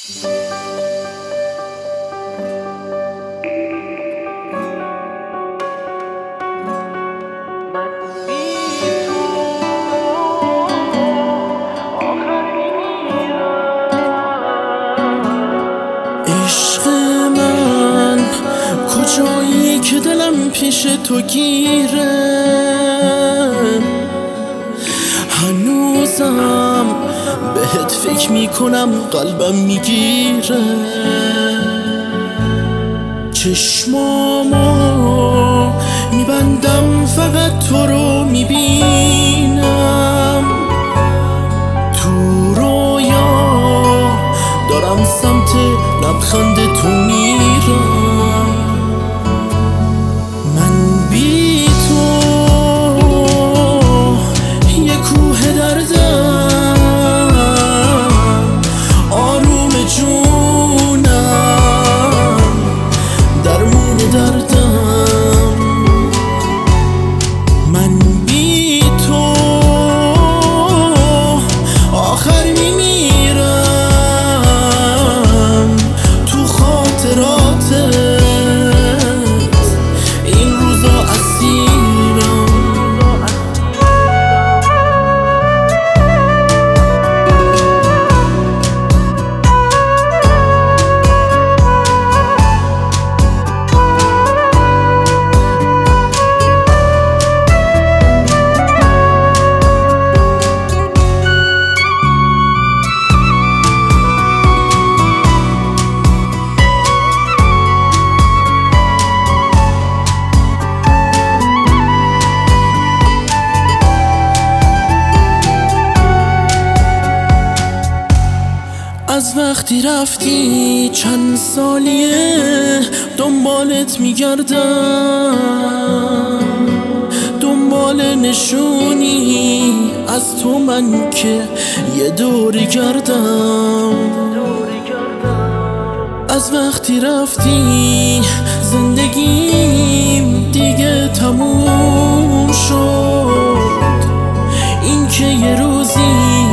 عشق من کجایی که دلم پیش تو گیره، هنوزم بهت فکر میکنم قلبم میگیره. چشمامو میبندم فقط تو رو میبینم، تو رویا دارم سمت لبخند تو میرم. من بی تو یه کوه دردم، آروم جونم درمون دردم. من بی تو آخر میمیرم تو خاطراتت، این روزا اسیرم. از وقتی رفتی چند سالیه دنبالت میگردم، دنبال نشونی از تو من که یه دوری گردم. از وقتی رفتی زندگیم دیگه تموم شد، این که یه روزی